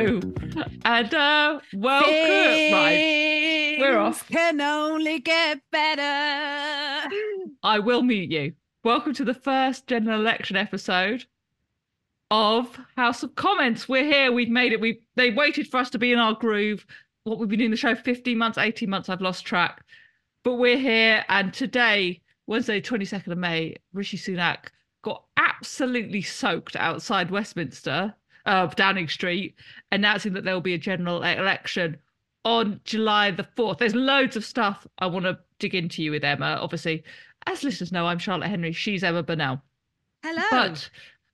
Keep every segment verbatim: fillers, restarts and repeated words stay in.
Hello, and uh, welcome. Right, we're off. Can only get better. I will mute you. Welcome to the first general election episode of House of Comments. We're here. We've made it. We they waited for us to be in our groove. What we've been doing the show fifteen months, eighteen months. I've lost track, but we're here. And today, Wednesday, twenty-second of May, Rishi Sunak got absolutely soaked outside Westminster, uh, Downing Street, announcing that there will be a general election on July the fourth. There's loads of stuff I want to dig into you with Emma. Obviously, as listeners know, I'm Charlotte Henry. She's Emma Burnell. Hello. But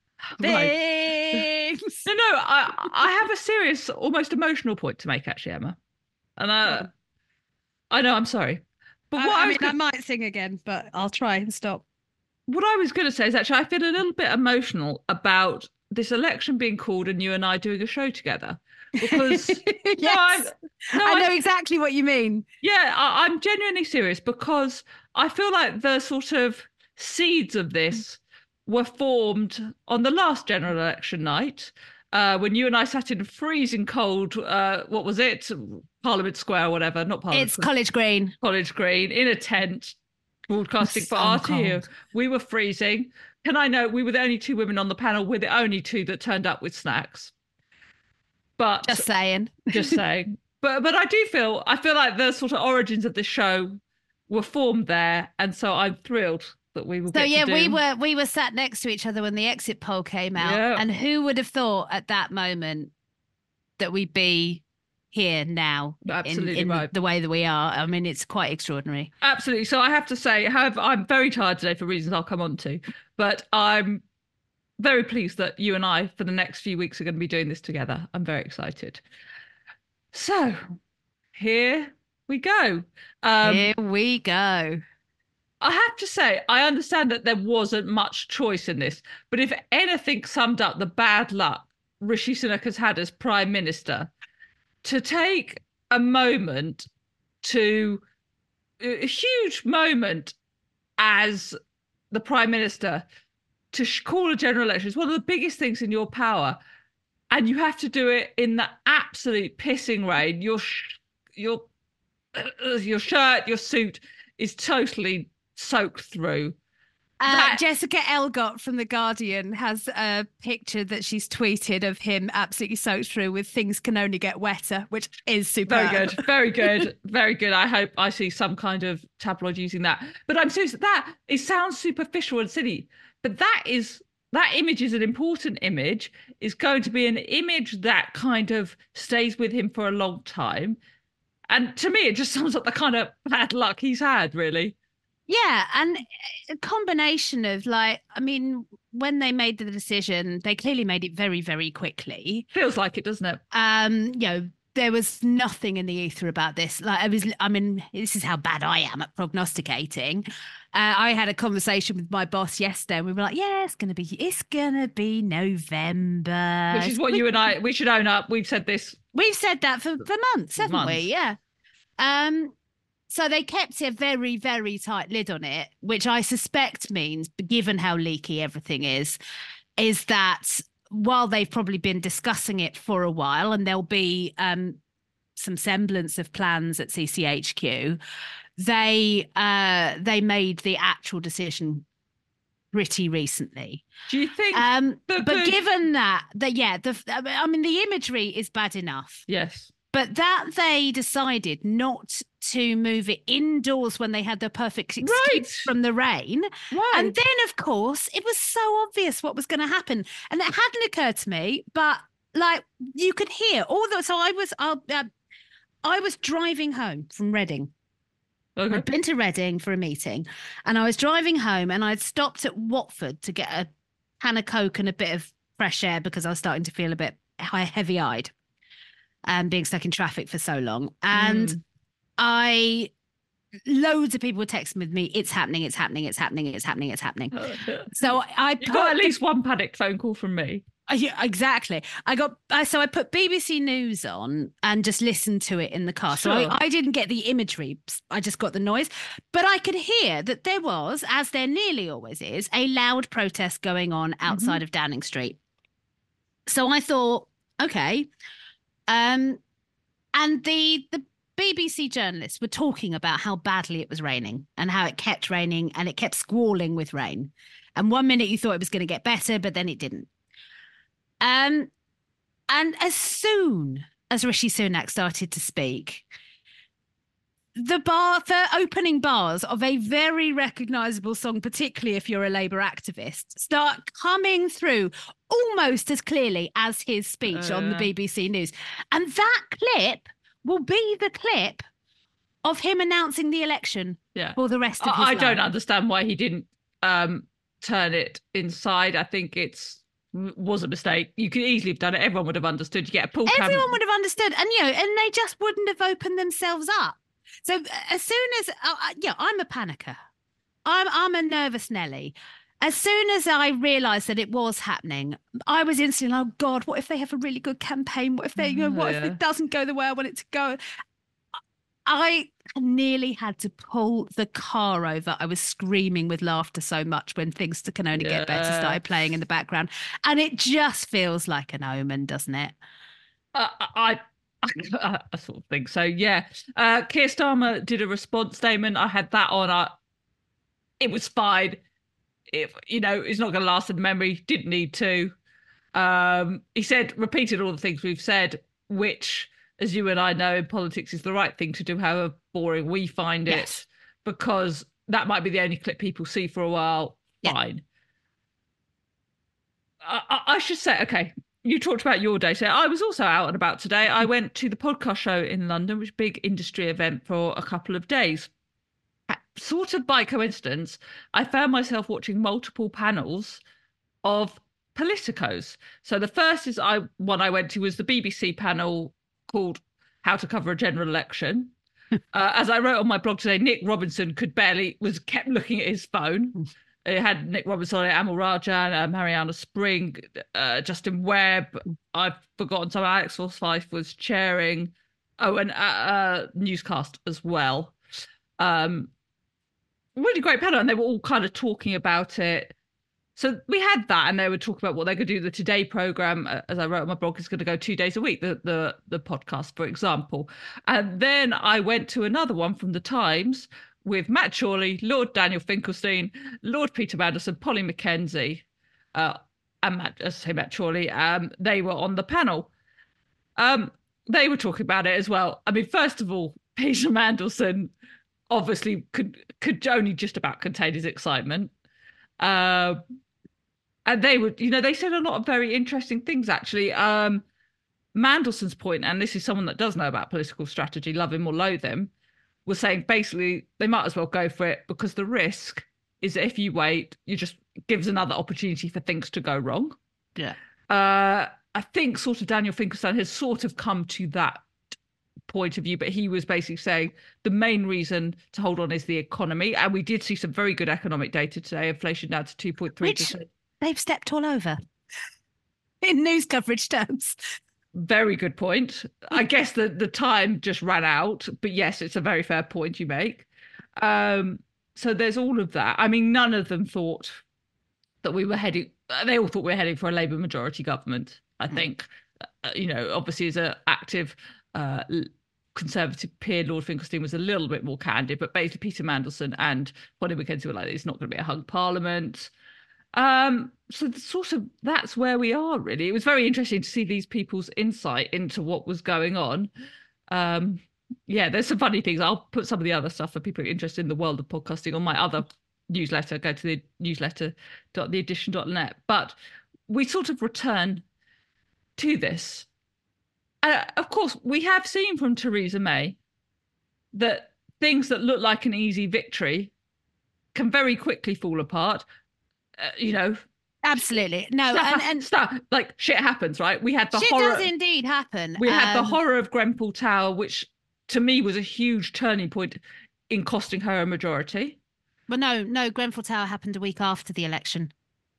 right. no, no, I I have a serious, almost emotional point to make, actually, Emma. And uh, I know, I'm sorry. But I, what I, I, mean, gonna, I might sing again, but I'll try and stop. What I was going to say is actually I feel a little bit emotional about this election being called and you and I doing a show together. Because yes, no, I, no, I know I, exactly what you mean. Yeah, I, I'm genuinely serious because I feel like the sort of seeds of this were formed on the last general election night uh, when you and I sat in freezing cold, uh, what was it? Parliament Square or whatever, not Parliament It's Square. College Green. College Green, in a tent, broadcasting for so R T U. cold. We were freezing. Can I note, we were the only two women on the panel. We're the only two that turned up with snacks. But Just saying. Just saying. But but I do feel, I feel like the sort of origins of this show were formed there. And so I'm thrilled that we will So get yeah, to do... we were we were sat next to each other when the exit poll came out. Yeah. And who would have thought at that moment that we'd be here now Absolutely in, in right. the way that we are? I mean, it's quite extraordinary. Absolutely. So I have to say, however, I'm very tired today for reasons I'll come on to, but I'm very pleased that you and I, for the next few weeks, are going to be doing this together. I'm very excited. So here we go. Um, Here we go. I have to say, I understand that there wasn't much choice in this, but if anything summed up the bad luck Rishi Sunak has had as Prime Minister, to take a moment to, a huge moment as the Prime Minister, to call a general election is one of the biggest things in your power. And you have to do it in the absolute pissing rain. Your, your, your shirt, your suit is totally soaked through. Uh, That- Jessica Elgott from The Guardian has a picture that she's tweeted of him absolutely soaked through with "things can only get wetter," which is super. Very good, very good, very good. I hope I see some kind of tabloid using that. But I'm serious, that it sounds superficial and silly, but that is that image is an important image. It's going to be an image that kind of stays with him for a long time. And to me, it just sounds like the kind of bad luck he's had, really. Yeah, and a combination of like, I mean, when they made the decision, they clearly made it very, very quickly. Feels like it, doesn't it? Um, you know, there was nothing in the ether about this. Like, I was, I mean, this is how bad I am at prognosticating. Uh, I had a conversation with my boss yesterday, and we were like, "Yeah, it's gonna be, it's gonna be November," Which is what you and I, we should own up. We've said this. We've said that for for months, haven't Months. we? Yeah. Um. So they kept a very, very tight lid on it, which I suspect means, given how leaky everything is, is that while they've probably been discussing it for a while, and there'll be um, some semblance of plans at C C H Q, they uh, they made the actual decision pretty recently. Do you think? Um, the but good- given that, that yeah, the I mean, the imagery is bad enough. Yes. But that they decided not to move it indoors when they had the perfect excuse Right. from the rain. Right. And then, of course, it was so obvious what was going to happen. And it hadn't occurred to me, but like you could hear all the. So I was, uh, uh, I was driving home from Reading. Okay. I'd been to Reading for a meeting, and I was driving home, and I'd stopped at Watford to get a can of Coke and a bit of fresh air because I was starting to feel a bit heavy-eyed. Um, being stuck in traffic for so long. And Mm. I, loads of people were texting with me, it's happening, it's happening, it's happening, it's happening, it's happening. So I You got at least one panicked phone call from me. Uh, yeah, exactly. I got I, so I put B B C News on and just listened to it in the car. So Sure. I, I didn't get the imagery. I just got the noise. But I could hear that there was, as there nearly always is, a loud protest going on outside of Downing Street. So I thought, okay, Um, and the the B B C journalists were talking about how badly it was raining and how it kept raining and it kept squalling with rain. And one minute you thought it was going to get better, but then it didn't. Um, and as soon as Rishi Sunak started to speak, the bar, the opening bars of a very recognisable song, particularly if you're a Labour activist, start coming through almost as clearly as his speech Oh, on the yeah. B B C News. And that clip will be the clip of him announcing the election Yeah. for the rest of his I, I life. don't understand why he didn't um, turn it inside. I think it's was a mistake. You could easily have done it. Everyone would have understood. You get a pool cam. Everyone would have understood, and you know, and they just wouldn't have opened themselves up. So as soon as, uh, yeah, I'm a panicker. I'm I'm a nervous Nelly. As soon as I realised that it was happening, I was instantly, oh God, what if they have a really good campaign? What if they, you know, what Yeah. if it doesn't go the way I want it to go? I nearly had to pull the car over. I was screaming with laughter so much when Things Can Only Get Better Yeah. started playing in the background. And it just feels like an omen, doesn't it? Uh, I, I, I sort of think so. Yeah. Uh, Keir Starmer did a response statement. I had that on. I, it was fine. If you know, it's not going to last in memory. Didn't need to. Um, he said, repeated all the things we've said, which, as you and I know, in politics is the right thing to do, however boring we find it, Yes. because that might be the only clip people see for a while. Yeah. Fine. I, I, I should say, okay, you talked about your day. So I was also out and about today. I went to the podcast show in London, which is a big industry event for a couple of days. Sort of by coincidence, I found myself watching multiple panels of politicos. So the first is I one I went to was the B B C panel called "How to Cover a General Election." uh, as I wrote on my blog today, Nick Robinson could barely was kept looking at his phone. It had Nick Robinson on it, Amal Rajan, uh, Mariana Spring, uh, Justin Webb. I've forgotten some. Alex Forsyth was chairing. Oh, and a uh, uh, newscast as well. Um, really great panel, and they were all kind of talking about it. So we had that, and they were talking about what they're going to do. The Today program, as I wrote on my blog, is going to go two days a week. The the the podcast, for example, and then I went to another one from the Times with Matt Chorley, Lord Daniel Finkelstein, Lord Peter Mandelson, Polly Mackenzie, uh, and Matt, as I say, Matt Chorley. Um, they were on the panel. Um, they were talking about it as well. I mean, first of all, Peter Mandelson obviously could could only just about contain his excitement. Uh, and they would, you know, they said a lot of very interesting things, actually. Um, Mandelson's point, and this is someone that does know about political strategy, love him or loathe him, was saying basically they might as well go for it because the risk is that if you wait, you just gives another opportunity for things to go wrong. Yeah. Uh, I think sort of Daniel Finkelstein has sort of come to that point of view, but he was basically saying the main reason to hold on is the economy, and we did see some very good economic data today. Inflation down to two point three percent. Which they've stepped all over in news coverage terms. Very good point. I guess the the time just ran out, but yes, it's a very fair point you make. Um, so there's all of that. I mean, none of them thought that we were heading. They all thought we were heading for a Labour majority government. I think, uh, you know, obviously as an active uh, Conservative peer, Lord Finkelstein was a little bit more candid, but basically Peter Mandelson and Polly Mackenzie were like, it's not going to be a hung parliament. Um, so the sort of that's where we are, really. It was very interesting to see these people's insight into what was going on. Um, yeah, there's some funny things. I'll put some of the other stuff for people interested in the world of podcasting on my other newsletter. Go to the newsletter dot the edition dot net. But we sort of return to this. Uh, of course, we have seen from Theresa May that things that look like an easy victory can very quickly fall apart. Uh, you know, absolutely no, stuff, and, and stuff like shit happens, right? We had the shit horror. does indeed happen. We had um, the horror of Grenfell Tower, which to me was a huge turning point in costing her a majority. Well, no, no, Grenfell Tower happened a week after the election.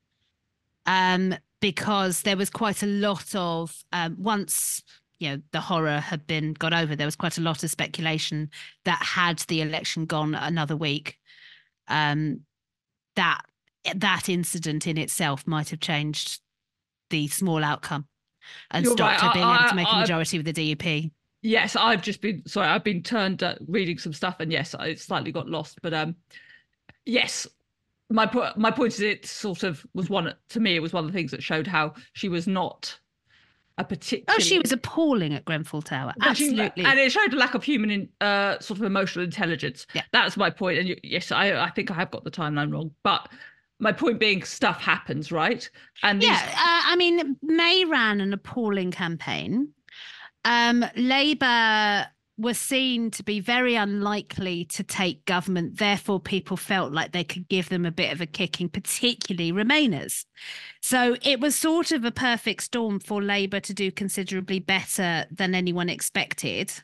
Um, because there was quite a lot of um, once you know the horror had been got over, there was quite a lot of speculation that had the election gone another week, um, that that incident in itself might have changed the small outcome. and You're stopped right. her being able I, to make I, a I, majority with the D U P. yes, I've just been sorry. I've been turned uh, reading some stuff, and yes, I slightly got lost. But um, yes, my po- my point is, it sort of was one to me. It was one of the things that showed how she was not a Oh, particularly. she was appalling at Grenfell Tower. But she, Absolutely. and it showed a lack of human, in, uh, sort of emotional intelligence. Yeah. That's my point. And you, yes, I, I think I have got the timeline wrong, but my point being, stuff happens, right? And these... yeah, uh, I mean, May ran an appalling campaign. Um, Labour was seen to be very unlikely to take government. Therefore, people felt like they could give them a bit of a kicking, particularly Remainers. So it was sort of a perfect storm for Labour to do considerably better than anyone expected.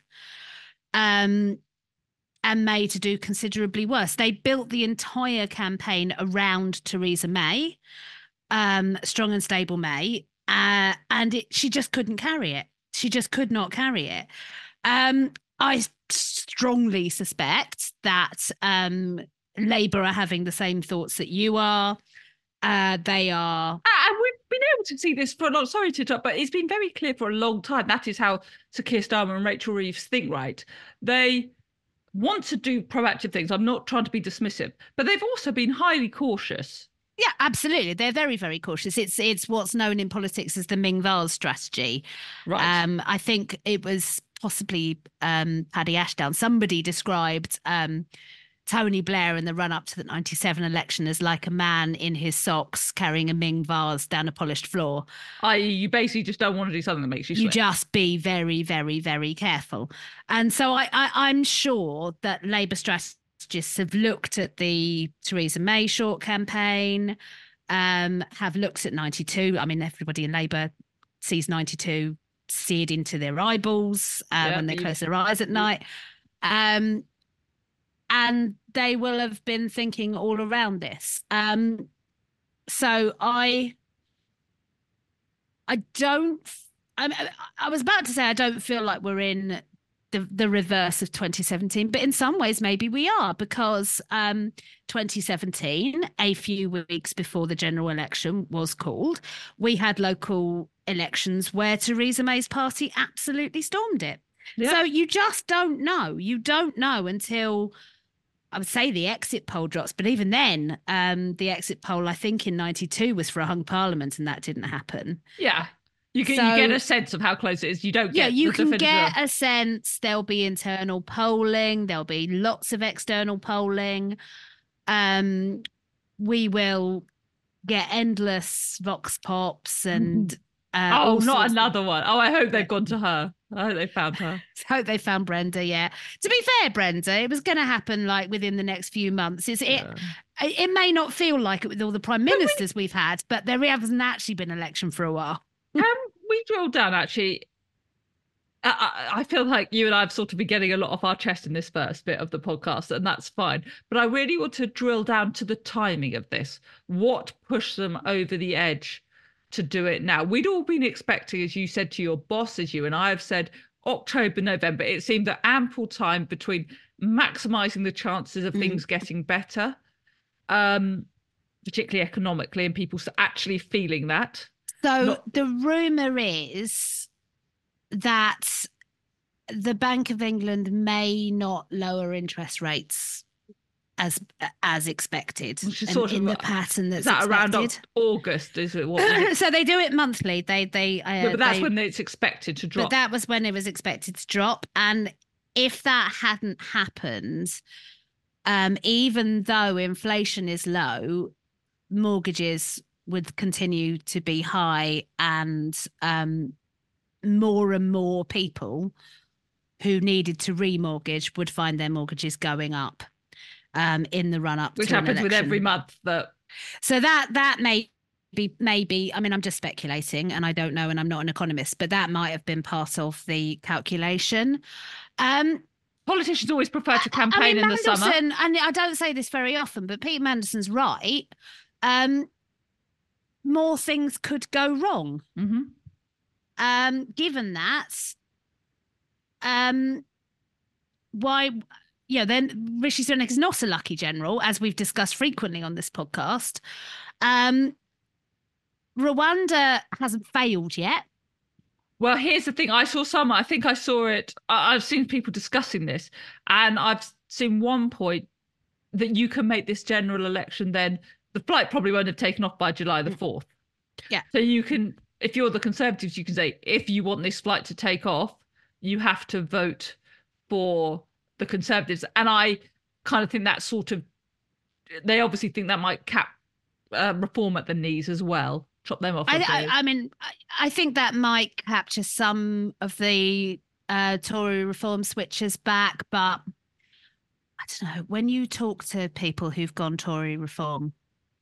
Um, and May to do considerably worse. They built the entire campaign around Theresa May, um, strong and stable May, uh, and it, she just couldn't carry it. She just could not carry it. Um, I strongly suspect that um, Labour are having the same thoughts that you are. Uh, they are. And we've been able to see this for a long, sorry to interrupt, but it's been very clear for a long time. That is how Sir Keir Starmer and Rachel Reeves think, right? They want to do proactive things. I'm not trying to be dismissive, but they've also been highly cautious. Yeah, absolutely. They're very, very cautious. It's it's what's known in politics as the Ming Vase strategy. Right. Um, I think it was possibly um, Paddy Ashdown. Somebody described um, Tony Blair in the run-up to the ninety-seven election as like a man in his socks carrying a Ming vase down a polished floor. that is, you basically just don't want to do something that makes you slip. You just be very, very, very careful. And so I, I, I'm sure that Labour strategists have looked at the Theresa May short campaign, um, have looked at ninety-two. I mean, everybody in Labour sees ninety-two seared into their eyeballs uh, Yeah, when they yeah. close their eyes at night. Um, and they will have been thinking all around this. Um, so I, I don't. I, I was about to say I don't feel like we're in the the reverse of twenty seventeen, but in some ways maybe we are, because um, twenty seventeen, a few weeks before the general election was called, we had local elections where Theresa May's party absolutely stormed it. Yeah. So you just don't know. You don't know until, I would say, the exit poll drops. But even then, um, the exit poll, I think in ninety-two, was for a hung parliament, and that didn't happen. Yeah. You get, So- you get a sense of how close it is. You don't Yeah, get you the can definitive- get a sense. There'll be internal polling. There'll be lots of external polling. Um, we will get endless vox pops and uh, Oh, all not sorts of- another one. Oh, I hope they've Yeah. gone to her. I hope they found her. I hope they found Brenda. Yeah. To be fair, Brenda, it was going to happen like within the next few months. It's, it Yeah. it may not feel like it with all the prime ministers we've had, but there hasn't actually been an election for a while. Can we drill down, actually? I, I I feel like you and I have sort of been getting a lot off our chest in this first bit of the podcast, and that's fine. But I really want to drill down to the timing of this. What pushed them over the edge to do it now? We'd all been expecting, as you said to your boss, as you and I have said, October, November. It seemed that ample time between maximising the chances of Mm. things getting better, um, particularly economically, and people actually feeling that. So Not- the rumour is that the Bank of England may not lower interest rates as as expected, Which is in, sort of in the a- pattern that's Is that around expected. August? Is it what? So they do it monthly. They they uh, No, but that's they- when it's expected to drop. But that was when it was expected to drop. And if that hadn't happened, um, even though inflation is low, mortgages would continue to be high, and um, more and more people who needed to remortgage would find their mortgages going up um, in the run up. Which to an happens with election. every month. That So that that may be maybe, I mean, I'm just speculating and I don't know, and I'm not an economist, but that might have been part of the calculation. Um, politicians always prefer to campaign I mean, in the summer. Mandelson, and I don't say this very often, but Pete Mandelson's right. Um, more things could go wrong. Mm-hmm. Um, given that, um, why, you know, then Rishi Sunak is not a lucky general, as we've discussed frequently on this podcast. Um, Rwanda hasn't failed yet. Well, here's the thing. I saw some, I think I saw it. I, I've seen people discussing this, and I've seen one point that you can make this general election, then the flight probably won't have taken off by July the fourth. Yeah. So you can, if you're the Conservatives, you can say, if you want this flight to take off, you have to vote for the Conservatives. And I kind of think that sort of, they obviously think that might cap uh, reform at the knees as well. Chop them off. I, I, I mean, I, I think that might capture some of the uh, Tory reform switches back, but I don't know. When you talk to people who've gone Tory reform,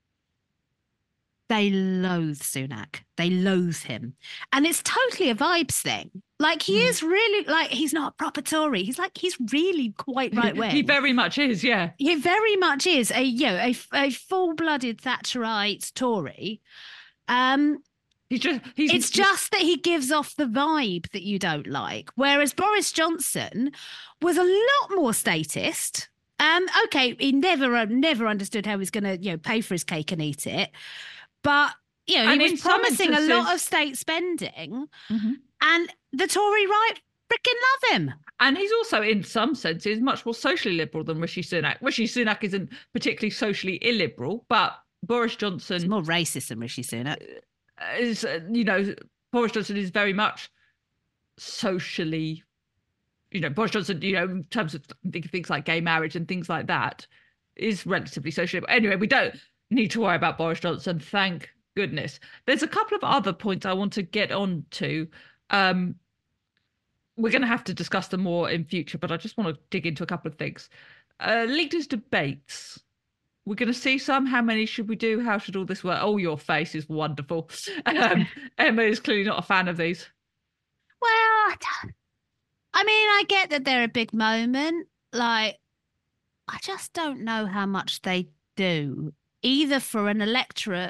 they loathe Sunak. They loathe him. And it's totally a vibes thing. Like he mm. is really like, he's not a proper Tory. He's like, he's really quite right wing. He very much is, yeah. He very much is a, you know, a, a full-blooded Thatcherite Tory. Um, he's just, he's, it's just that he gives off the vibe that you don't like. Whereas Boris Johnson was a lot more statist. Um, okay, he never, uh, never understood how he's going to, you know, pay for his cake and eat it. But, you know, and he was promising a lot of state spending, mm-hmm. and the Tory right freaking love him. And he's also, in some senses, much more socially liberal than Rishi Sunak. Rishi Sunak isn't particularly socially illiberal, but Boris Johnson... He's more racist than Rishi Sunak. Is, you know, Boris Johnson is very much socially... You know, Boris Johnson, you know, in terms of things like gay marriage and things like that, is relatively socially... Anyway, we don't... need to worry about Boris Johnson, thank goodness. There's a couple of other points I want to get on to. Um, we're going to have to discuss them more in future, but I just want to dig into a couple of things. Uh, leaders' debates. We're going to see some. How many should we do? How should all this work? Oh, your face is wonderful. Um, Emma is clearly not a fan of these. Well, I mean, I get that they're a big moment. Like, I just don't know how much they do. Either for an electorate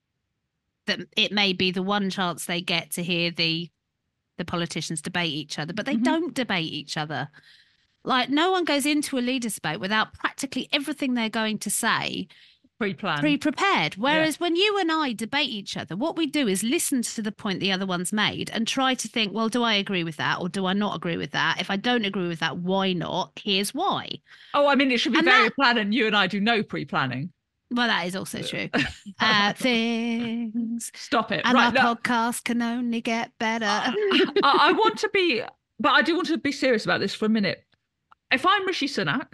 that it may be the one chance they get to hear the the politicians debate each other, but they mm-hmm. don't debate each other. Like, no one goes into a leaders' debate without practically everything they're going to say pre-planned, pre-prepared. Whereas yeah. when you and I debate each other, what we do is listen to the point the other one's made and try to think, well, do I agree with that or do I not agree with that? If I don't agree with that, why not? Here's why. Oh, I mean, it should be and very that... planned, and you and I do no pre-planning. Well, that is also true. Uh, things. Stop it. And right, our no. podcast can only get better. I, I want to be, but I do want to be serious about this for a minute. If I'm Rishi Sunak,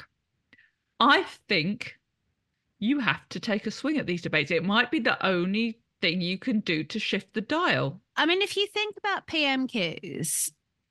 I think you have to take a swing at these debates. It might be the only thing you can do to shift the dial. I mean, if you think about P M Qs,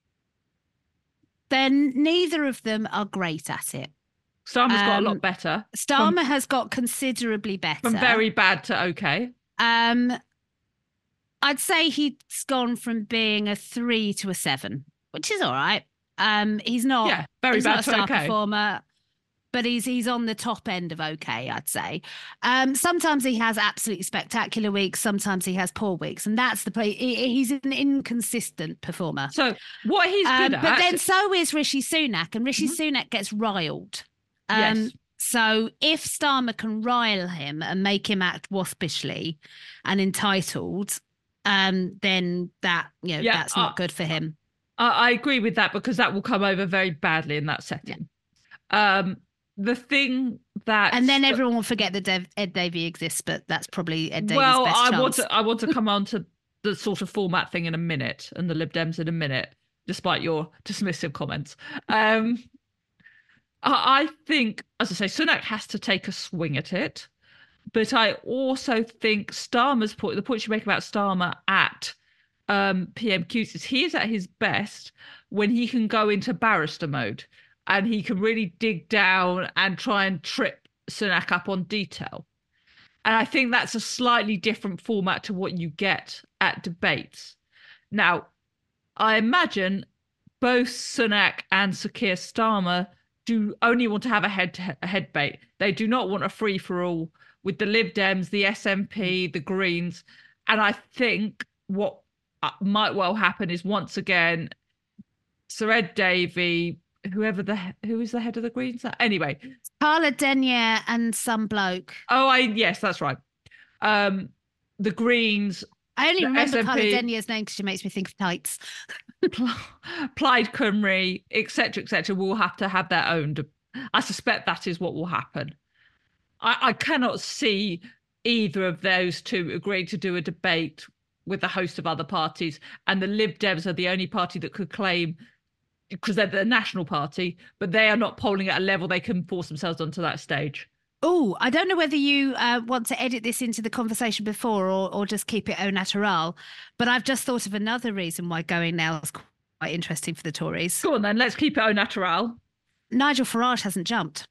then neither of them are great at it. Starmer's um, got a lot better. Starmer from, has got considerably better. From very bad to okay. Um, I'd say he's gone from being a three to a seven, which is all right. Um, he's not, yeah, very he's bad not a star to okay. performer, but he's he's on the top end of okay, I'd say. Um, sometimes he has absolutely spectacular weeks. Sometimes he has poor weeks, and that's the play. He's an inconsistent performer. So what he's um, good at, but then so is Rishi Sunak, and Rishi mm-hmm. Sunak gets riled. Um, yes. So if Starmer can rile him and make him act waspishly and entitled, um, then that you know yeah, that's not uh, good for him. I, I agree with that because that will come over very badly in that setting. Yeah. Um, the thing that and then everyone will forget that Dev, Ed Davey exists, but that's probably Ed Davey's well, best I chance. want to I want to come on to the sort of format thing in a minute and the Lib Dems in a minute, despite your dismissive comments. Um. I think, as I say, Sunak has to take a swing at it. But I also think Starmer's point, the point you make about Starmer at um, P M Qs is he is at his best when he can go into barrister mode and he can really dig down and try and trip Sunak up on detail. And I think that's a slightly different format to what you get at debates. Now, I imagine both Sunak and Sir Keir Starmer do only want to have a head a head debate. They do not want a free for all with the Lib Dems, the S N P, the Greens, and I think what might well happen is once again, Sir Ed Davey, whoever the who is the head of the Greens, anyway, Carla Denyer and some bloke. Oh, I yes, that's right. Um, the Greens I only the remember S N P, Carla Denier's name because she makes me think of tights. Plaid Cymru, et cetera, et cetera, will have to have their own. De- I suspect that is what will happen. I, I cannot see either of those two agreeing to do a debate with a host of other parties. And the Lib Dems are the only party that could claim, because they're the national party, but they are not polling at a level they can force themselves onto that stage. Oh, I don't know whether you uh, want to edit this into the conversation before or, or just keep it au natural, but I've just thought of another reason why going now is quite interesting for the Tories. Go on then, let's keep it au natural. Nigel Farage hasn't jumped.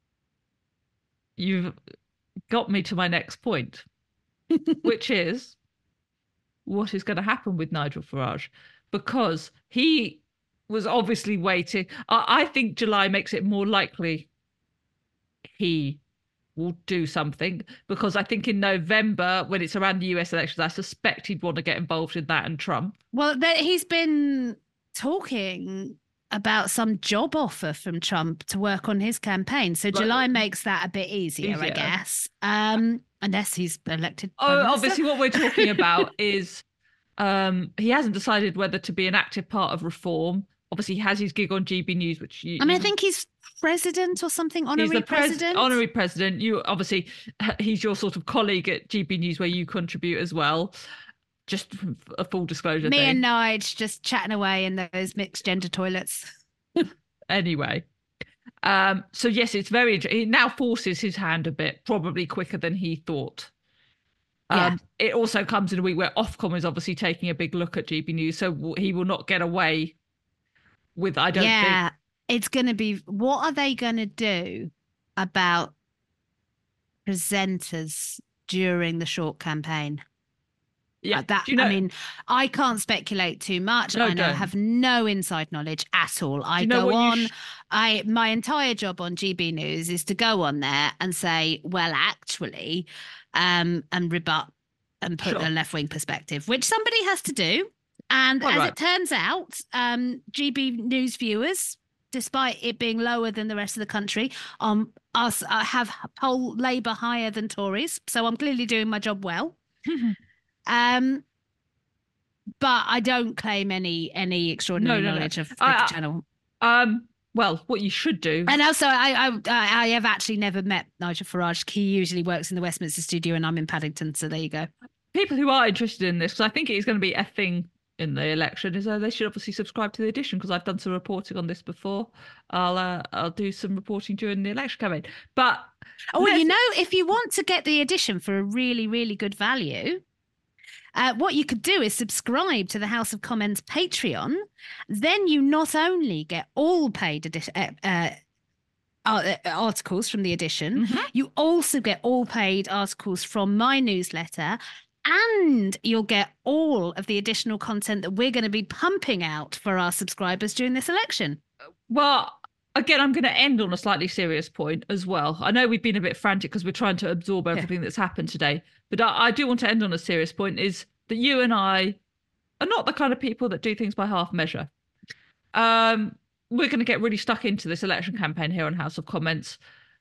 You've got me to my next point, which is what is going to happen with Nigel Farage, because he was obviously waiting. I, I think July makes it more likely he will do something, because I think in November, when it's around the U S elections, I suspect he'd want to get involved in that and Trump. Well, there, he's been talking about some job offer from Trump to work on his campaign. So July makes that a bit easier, easier. I guess. Um, unless he's elected. Oh, obviously what we're talking about is um, he hasn't decided whether to be an active part of reform. Obviously, he has his gig on G B News, which you, I mean, I think he's president or something, honorary he's the pres- president. Honorary president. You obviously, he's your sort of colleague at G B News, where you contribute as well. Just a full disclosure. Me thing. and Nige just chatting away in those mixed gender toilets. Anyway, um, so yes, it's very. It now forces his hand a bit, probably quicker than he thought. Yeah. Um, it also comes in a week where Ofcom is obviously taking a big look at G B News, so he will not get away with. I don't yeah, think it's going to be. What are they going to do about presenters during the short campaign? Yeah, uh, that you know, I mean, I can't speculate too much. No, I know, don't. have no inside knowledge at all. I you know go on. Sh- I my entire job on G B News is to go on there and say, well, actually, um, and rebut and put Sure. a left wing perspective, which somebody has to do. And All as right. it turns out, um, G B News viewers, despite it being lower than the rest of the country, um, us uh, have poll Labour higher than Tories. So I'm clearly doing my job well. Um, but I don't claim any any extraordinary No, no, no. knowledge of the I- I- channel. Um, well, what you should do. And also, I, I I have actually never met Nigel Farage. He usually works in the Westminster studio, and I'm in Paddington. So there you go. People who are interested in this, because I think it is going to be a thing in the election, is uh, they should obviously subscribe to the Edition, because I've done some reporting on this before. I'll uh, I'll do some reporting during the election campaign. But Oh, well, let's- you know, if you want to get the Edition for a really, really good value, uh, what you could do is subscribe to the House of Commons Patreon. Then you not only get all paid edi- uh, uh, articles from the Edition, Mhm. you also get all paid articles from my newsletter, and you'll get all of the additional content that we're going to be pumping out for our subscribers during this election. Well, again, I'm going to end on a slightly serious point as well. I know we've been a bit frantic because we're trying to absorb everything yeah. that's happened today, but I, I do want to end on a serious point, is that you and I are not the kind of people that do things by half measure. Um, we're going to get really stuck into this election campaign here on House of Comments,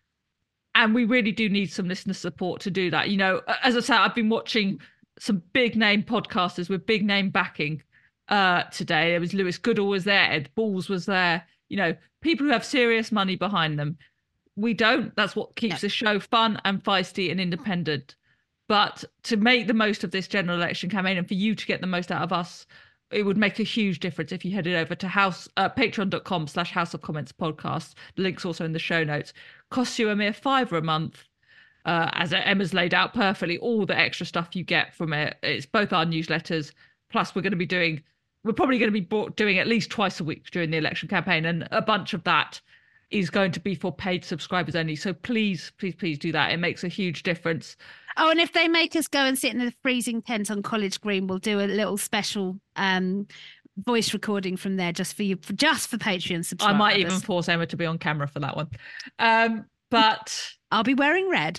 and we really do need some listener support to do that. You know, as I said, I've been watching some big name podcasters with big name backing uh, today. There was Lewis Goodall was there, Ed Balls was there. You know, people who have serious money behind them. We don't. That's what keeps the show fun and feisty and independent. But to make the most of this general election campaign, and for you to get the most out of us, it would make a huge difference if you headed over to house uh, patreon.com slash House of Comments podcast. The link's also in the show notes. Costs you a mere fiver a month. Uh, as Emma's laid out perfectly, all the extra stuff you get from it. It's both our newsletters, plus we're going to be doing, we're probably going to be brought, doing at least twice a week during the election campaign, and a bunch of that is going to be for paid subscribers only. So please, please, please do that. It makes a huge difference. Oh, and if they make us go and sit in a freezing tent on College Green, we'll do a little special um, voice recording from there just for you, just for Patreon subscribers. I might even force Emma to be on camera for that one. Um, but I'll be wearing red.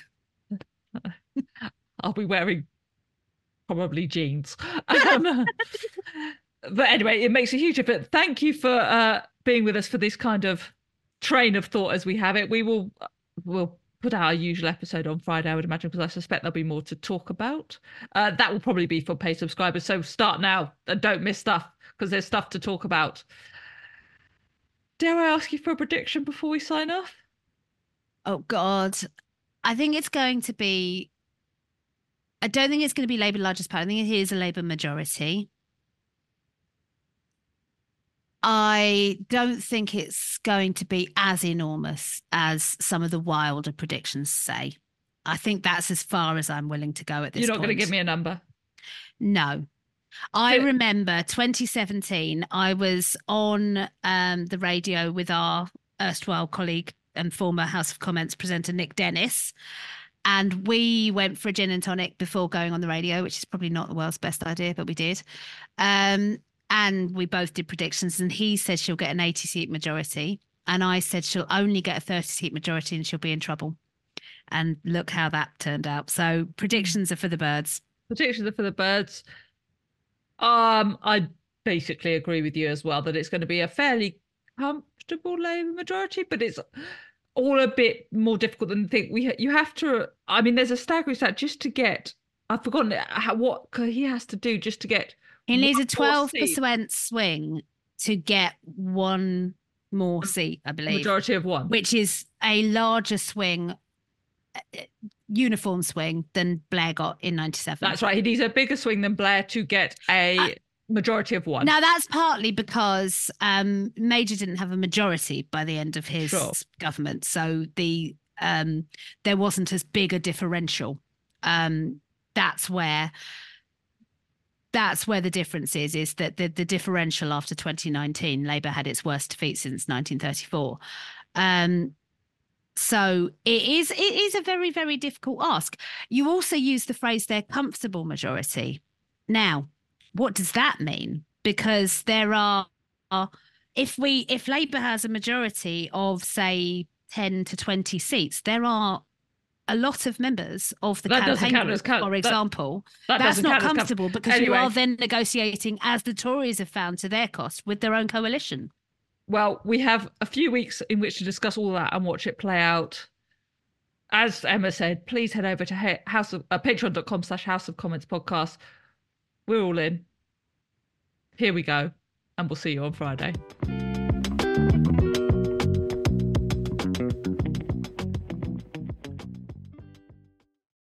I'll be wearing probably jeans. Um, but anyway, it makes a huge difference. Thank you for uh, being with us for this kind of train of thought as we have it. We will we'll put out our usual episode on Friday, I would imagine, because I suspect there'll be more to talk about. Uh, that will probably be for paid subscribers. So start now and don't miss stuff, because there's stuff to talk about. Dare I ask you for a prediction before we sign off? Oh, God. I think it's going to be, I don't think it's going to be Labour largest party. I think it is a Labour majority. I don't think it's going to be as enormous as some of the wilder predictions say. I think that's as far as I'm willing to go at this point. You're not going to give me a number? No. I remember twenty seventeen, I was on um, the radio with our erstwhile colleague and former House of Comments presenter, Nick Dennis. And we went for a gin and tonic before going on the radio, which is probably not the world's best idea, but we did. Um, and we both did predictions. And he said she'll get an eighty seat majority. And I said she'll only get a thirty seat majority and she'll be in trouble. And look how that turned out. So predictions are for the birds. Predictions are for the birds. Um, I basically agree with you as well that it's going to be a fairly comfortable Labour majority, but it's all a bit more difficult than think. We you have to. I mean, there's a staggering stat just to get. I've forgotten how, what he has to do just to get. He needs a twelve percent swing to get one more seat, I believe. Majority of one, which is a larger swing. Uniform swing than Blair got in ninety-seven. That's right. He needs a bigger swing than Blair to get a uh, majority of one. Now, that's partly because um, Major didn't have a majority by the end of his sure. government. So the um, there wasn't as big a differential. Um, that's where that's where the difference is, is that the, the differential after twenty nineteen, Labour had its worst defeat since nineteen thirty-four. Um So it is it is a very, very difficult ask. You also use the phrase their comfortable majority. Now, what does that mean? Because there are, if we if Labour has a majority of, say, ten to twenty seats, there are a lot of members of the that campaign group, count, for example. That, that that's not comfortable com- because anyway. you are then negotiating, as the Tories have found to their cost, with their own coalition. Well, we have a few weeks in which to discuss all that and watch it play out. As Emma said, please head over to house of, uh, patreon.com slash House of Comments podcast. We're all in. Here we go. And we'll see you on Friday.